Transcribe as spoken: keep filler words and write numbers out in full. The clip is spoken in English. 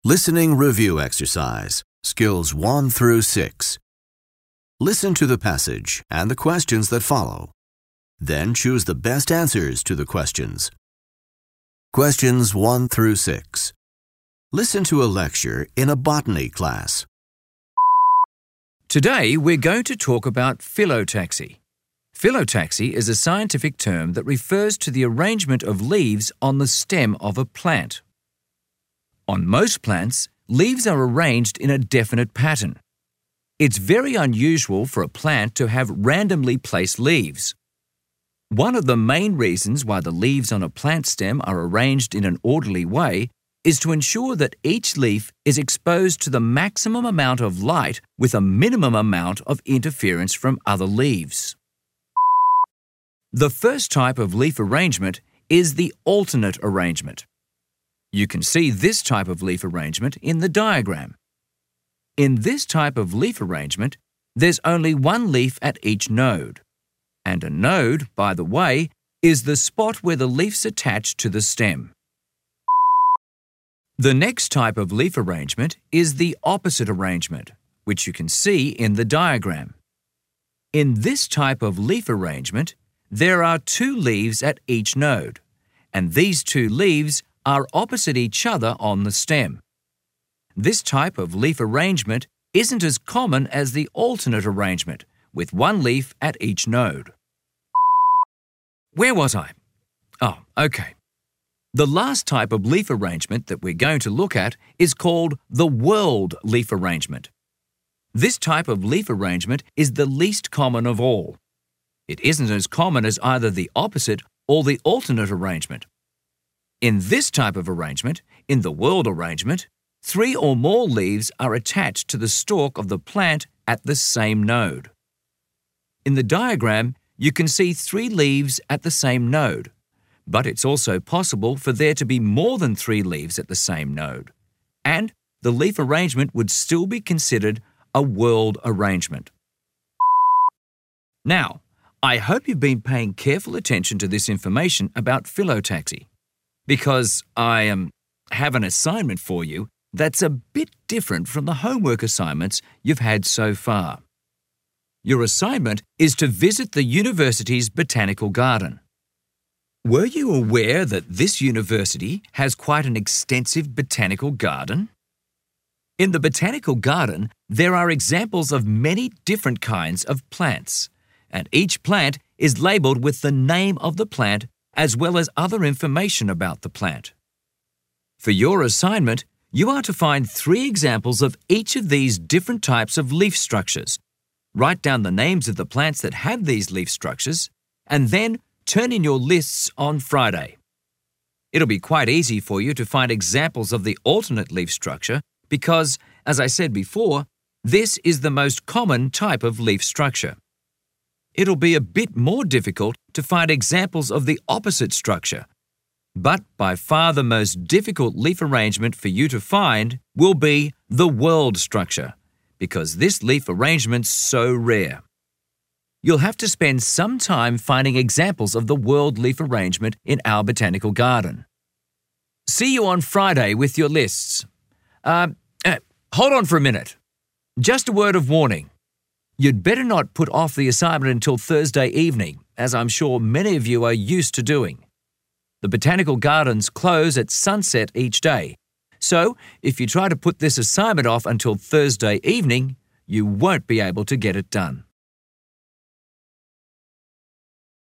Listening review exercise, skills one through six. Listen to the passage and the questions that follow. Then choose the best answers to the questions. Questions one through six. Listen to a lecture in a botany class. Today, we're going to talk about phyllotaxy. Phyllotaxy is a scientific term that refers to the arrangement of leaves on the stem of a plant. On most plants, leaves are arranged in a definite pattern. It's very unusual for a plant to have randomly placed leaves. One of the main reasons why the leaves on a plant stem are arranged in an orderly way is to ensure that each leaf is exposed to the maximum amount of light with a minimum amount of interference from other leaves. The first type of leaf arrangement is the alternate arrangement. You can see this type of leaf arrangement in the diagram. In this type of leaf arrangement, there's only one leaf at each node. And a node, by the way, is the spot where the leaves attach to the stem. The next type of leaf arrangement is the opposite arrangement, which you can see in the diagram. In this type of leaf arrangement, there are two leaves at each node, and these two leaves are opposite each other on the stem. This type of leaf arrangement isn't as common as the alternate arrangement, with one leaf at each node. Where was I? Oh, okay. The last type of leaf arrangement that we're going to look at is called the whorled leaf arrangement. This type of leaf arrangement is the least common of all. It isn't as common as either the opposite or the alternate arrangement. In this type of arrangement, in the whorled arrangement, three or more leaves are attached to the stalk of the plant at the same node. In the diagram, you can see three leaves at the same node, but it's also possible for there to be more than three leaves at the same node, and the leaf arrangement would still be considered a whorled arrangement. Now, I hope you've been paying careful attention to this information about phyllotaxy, because I um, have an assignment for you that's a bit different from the homework assignments you've had so far. Your assignment is to visit the university's botanical garden. Were you aware that this university has quite an extensive botanical garden? In the botanical garden, there are examples of many different kinds of plants, and each plant is labelled with the name of the plant as well as other information about the plant. For your assignment, you are to find three examples of each of these different types of leaf structures. Write down the names of the plants that have these leaf structures, and then turn in your lists on Friday. It'll be quite easy for you to find examples of the alternate leaf structure because, as I said before, this is the most common type of leaf structure. It'll be a bit more difficult to find examples of the opposite structure. But by far the most difficult leaf arrangement for you to find will be the whorled structure, because this leaf arrangement's so rare. You'll have to spend some time finding examples of the whorled leaf arrangement in our botanical garden. See you on Friday with your lists. Uh, uh, hold on for a minute. Just a word of warning. You'd better not put off the assignment until Thursday evening, as I'm sure many of you are used to doing. The botanical gardens close at sunset each day, so if you try to put this assignment off until Thursday evening, you won't be able to get it done.